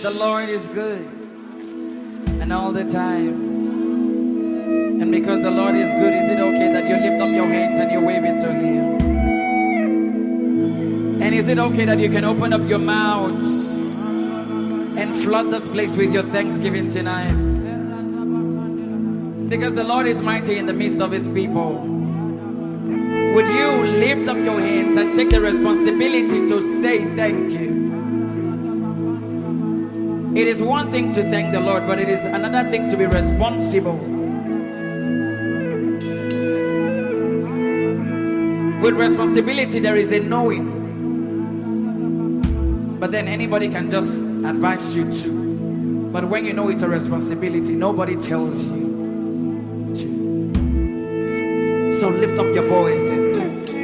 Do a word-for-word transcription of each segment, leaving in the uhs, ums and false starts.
The Lord is good, and all the time. And because the Lord is good, is it okay that you lift up your hands and you wave it to Him? And is it okay that you can open up your mouths and flood this place with your thanksgiving tonight? Because the Lord is mighty in the midst of His people. Would you lift up your hands and take the responsibility to say thank you? It is one thing to thank the Lord, but it is another thing to be responsible. With responsibility, there is a knowing. But then anybody can just advise you to. But when you know it's a responsibility, nobody tells you to. So lift up your voices.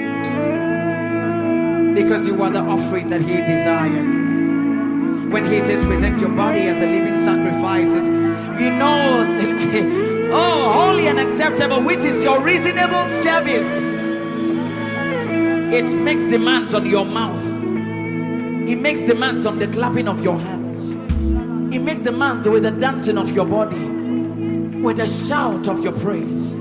Because you are the offering that He desires. When He says present your body as a living sacrifices, you know, oh, holy and acceptable, which is your reasonable service. It makes demands on your mouth. It makes demands on the clapping of your hands. It makes demands with the dancing of your body, with the shout of your praise.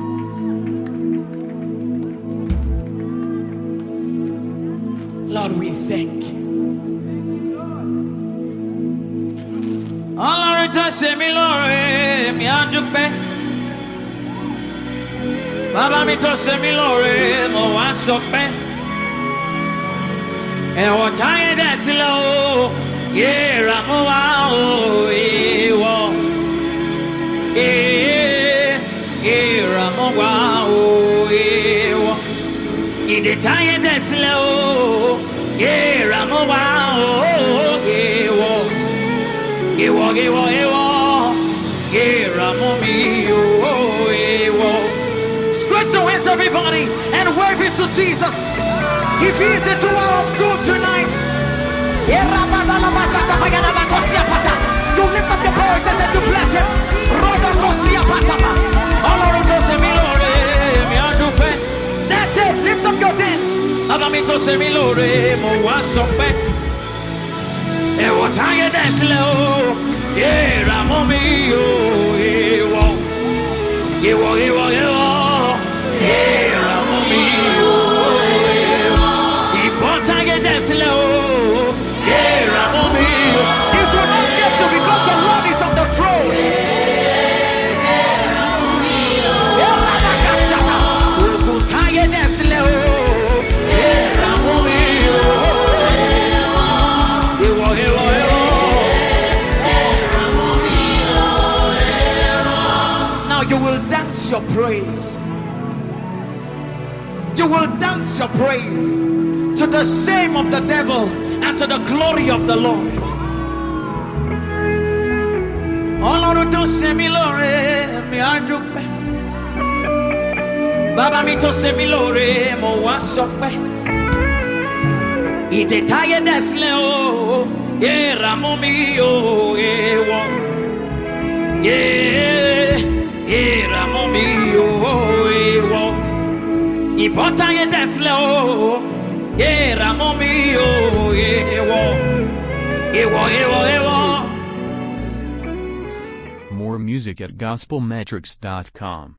Lord, we thank you. Ọlọ́run tó ṣe mí lóore, mi á dúpẹ́. Bàbá mi tó ṣe mí lóore, mo wá sọpẹ́. Ẹ̀wọ̀n táyé dẹ̀ sílẹ̀ o, yéèrà mo wá o, ìwọ. Yéèrà mo wá o, ìwọ. Ìdè táyé dẹ̀ sílẹ̀ o, yéèrà mo wá o, ìwọ. Ìwọ, ìwọ, ìwọ. Yéèrà mo mi o, ìwọ. Stretch your hands, everybody, and wave it to Jesus. If He is the doer of good tonight, you lift up your voices and you bless Him. That's it. Lift up your dance. You will dance your praise. You will dance your praise to the shame of the devil and to the glory of the Lord. Ọlọ́run tó ṣe mí lóore, mi á dúpẹ́. Bàbá mi tó ṣe mí lóore, mo wá sọpẹ́. Ìdè táyé dẹ̀ sílẹ̀ o, yéèrà mú mi o, èèwọ̀. Yeah. Yéèrà mú mi o, ìwọ. Ìbọn táyé dẹ̀ sílẹ̀ o, yéèrà mú mi o, ìwọ. Ìwọ, ìwọ, ìwọ. More music at gospel metrics dot com.